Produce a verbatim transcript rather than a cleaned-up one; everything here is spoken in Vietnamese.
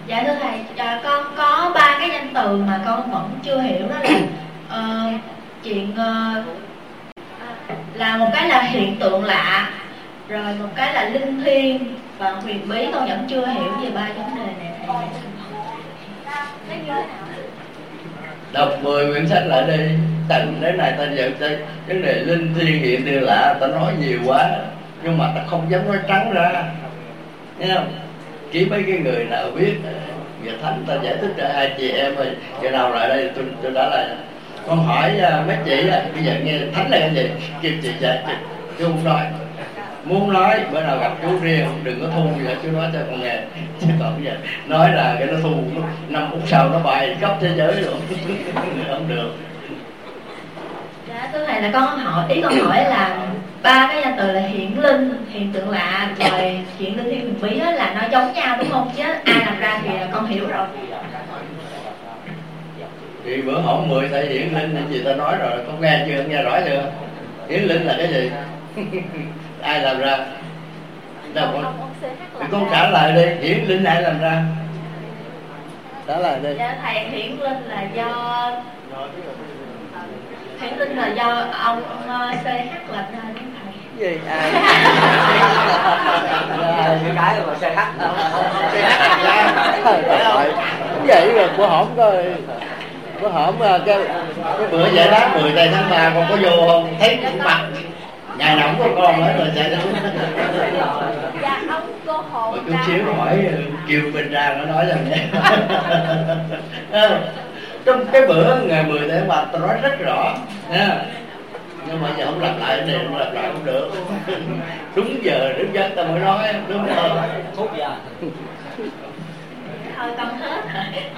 Dạ thưa thầy, à, con có ba cái danh từ mà con vẫn chưa hiểu, đó là uh, chuyện uh, là một cái là hiện tượng lạ, rồi một cái là linh thiêng và huyền bí. Con vẫn chưa hiểu về ba vấn đề này thầy. Đọc mười quyển sách lại đi, tận đến này ta giờ vấn đề linh thiêng hiện tượng lạ ta nói nhiều quá, nhưng mà ta không dám nói trắng ra, nghe không? Chỉ mấy cái người nào biết Nhà Thánh ta giải thích cho hai chị em ơi. Giờ nào lại đây tôi tôi trả lời. Con hỏi uh, mấy chị á, bây giờ nghe Thánh là cái gì? Kêu chị giải thích, chứ không nói. Muốn nói bữa nào gặp chú riêng đừng có thu vậy, chú nói cho con nghe. Chứ còn bây giờ nói là cái nó thu năm phút sau nó bay khắp thế giới luôn. Không được. Dạ thưa thầy, là con hỏi, ý con hỏi là ba cái danh từ là hiện linh, hiện tượng lạ, rồi chuyện linh thiêng huyền bí là nó giống nhau đúng không? Chứ ai làm ra thì là con hiểu rồi. Thì bữa hỏi mười thầy hiển linh thì gì ta nói rồi, con nghe chưa, nghe rõ chưa? Hiển linh là cái gì? Ai làm ra? Đâu con, thì con trả lời đi, hiển linh ai làm ra? Trả lời đi. Dạ thầy, hiển linh là do hiển linh là do ông, ông xê hát lập ra đúng thầy. Gì? Ai? Cái cái mà xê hát xê hát ra. Vậy rồi của hổm coi. Có hổm cái, cái bữa giải đáp mười tây tháng ba con có vô không? Thấy cũng mặt ngày nào cũng có con hết rồi chạy đó. Dạ ông cô hồn. Mà chút xíu hỏi kêu bên ra nó nói rằng vậy. Trong cái bữa ngày mười tháng ba tôi nói rất rõ nha. Nhưng mà giờ không lặp lại này, không lặp lại không được. Đúng giờ đúng giấc ta mới nói, đúng không? Phút giờ thôi con hết rồi.